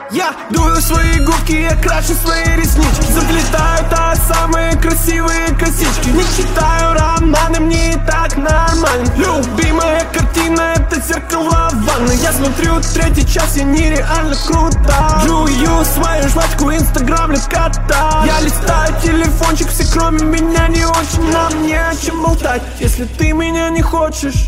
Я дую свои губки, я крашу свои реснички, заплетаю самые красивые косички. Не читаю романы, мне и так нормально. Любимая картина — это зеркало в ванной. Я смотрю третий час, я нереально круто. Жую свою жвачку, инстаграмлю кота. Я листаю телефончик, все кроме меня не очень. Нам не о чем болтать, если ты меня не хочешь.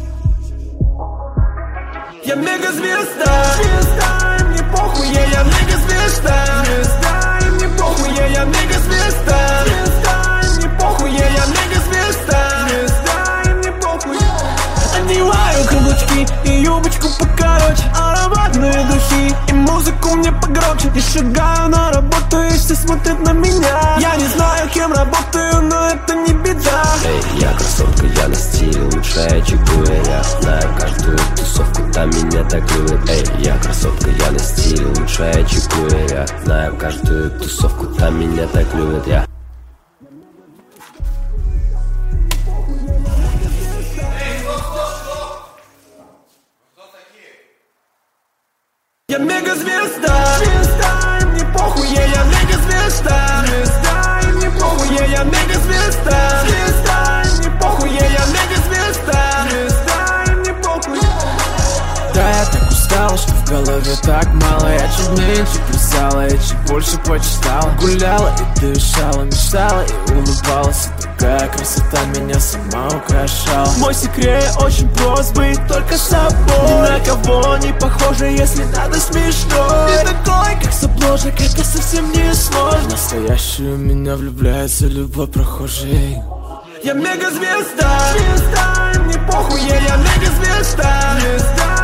Я мегазвезда, звезда, и мне похуй, я мегазвезда. Звезда, и мне похуй, я мегазвезда. Звезда, и мне похуй, я мегазвезда. Звезда, и мне похуй. Одеваю каблучки и юбочку покороче, ароматные духи и музыку мне погромче. И шагаю на работу, и все смотрят на меня. Я не знаю, кем работаю, но это не беда. Эй, я красотка, я на стиле, лучшая чекуя. Я знаю каждую тусовку, там меня так любят. Эй, я красотка, я на стиле, лучшая чекуя. Я знаю каждую тусовку, там меня так любят. Я мегазвезда, звезда, и мне похуй, я мегазвезда. Звезда, и мне похуй, я мегазвезда. Звезда, и мне похуй, я мегазвезда. Звезда, и мне похуй. Да, я так устала, что в голове так мало. Я чуть меньше писала, и чуть больше почитала. Гуляла и дышала, мечтала и улыбалась. И такая красота меня сама украшала. Мой секрет очень прост, быть только собой. Ни на кого не похоже, если надо смешно. Не такой, как с обложек, это совсем не сложно. Настоящую меня влюбляется любой прохожий. Я мегазвезда, звезда, и мне похуй, я мегазвезда. Звезда,